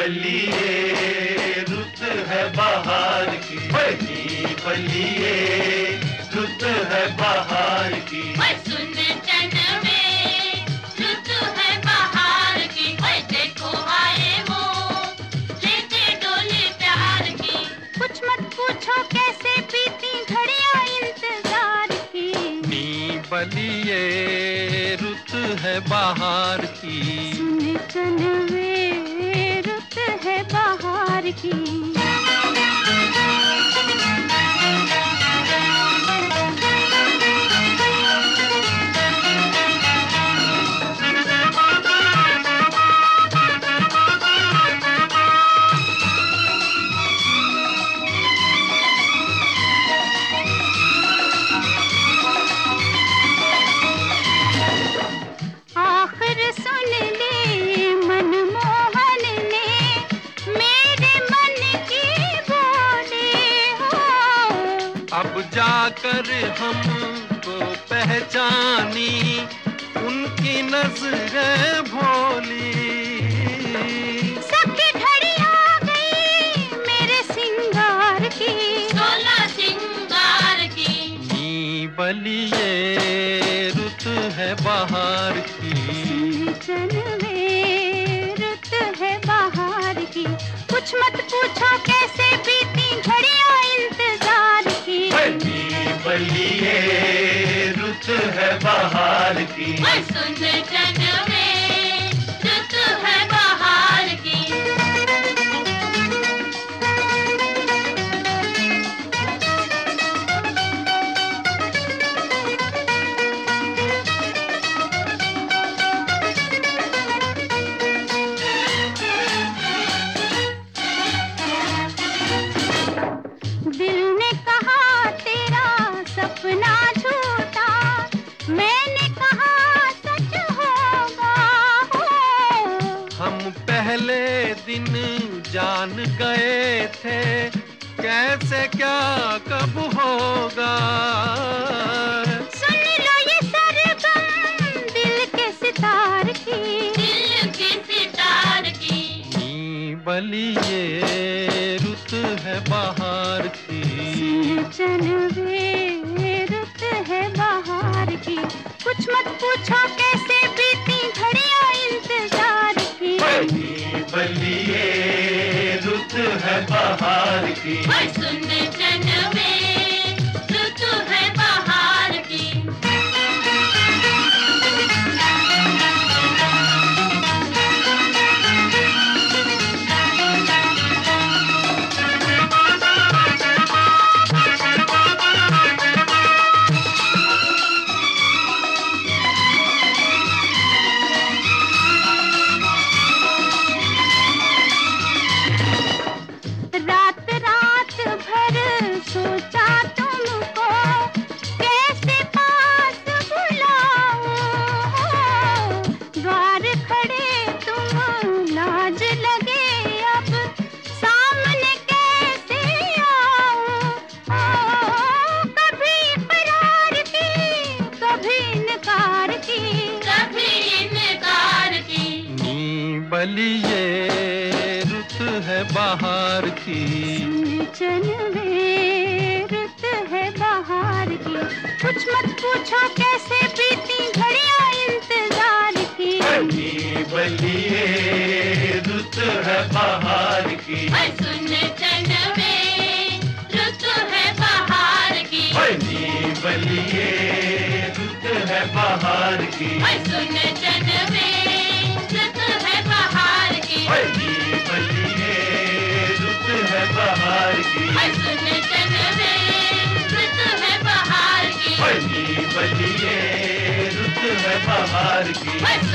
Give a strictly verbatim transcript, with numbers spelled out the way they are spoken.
बलिए रुत है बहार की, नी बलिए रुत है बहार की। सुन चन में रुत है बहार की, देखो आए वो लेके डोली प्यार की। कुछ मत पूछो कैसे बीती घड़ियां इंतजार की, नी बलिए रुत है बहार की। सुन चन में रुत है बहार की। अब जाकर हमको पहचानी उनकी नजरें भोली। सबकी घड़ी आ गई मेरे सिंगार की, सोलह सिंगार की। नी बलिए रुत है बहार की, चन में रुत है बहार की। कुछ मत पूछो कैसे बीती घड़ियां इंतजार की, नी बलिए रुत है बहार की। सुन चन में रुत है बहार की। दिल ने कहा तेरा सपना झूठा, मैंने कहा सच होगा। हम पहले दिन जान गए थे कैसे क्या कब होगा। सुन लो ये सरगम दिल के सितार की, दिल के सितार की। नी बलिए रुत है बहार की, चन में रुत है बहार की। कुछ मत पूछो कैसे बीती घड़ियां इंतजार की, नी बलिए रुत है बहार की। सुन चन में रुत है बहार की। रात रात भर सोचा तुमको कैसे पास बुलाऊं। द्वार खड़े तुम लाज लगे अब सामने कैसे आऊं। कभी इकरार की कभी इनकार की, कभी इनकार की। नी बलिए रुत है बहार की, चन में रुत है बहार की। कुछ मत पूछो कैसे बीती घड़ियां इंतजार की, नी बलिए रुत है बहार की। सुन चन में रुत है बहार की। नी बलिए रुत है बहार की। सुन चन में रुत है बहार की। नी बलिए रुत है बहार की। सुन चन में रुत है बहार की। नी बलिए रुत है बहार की।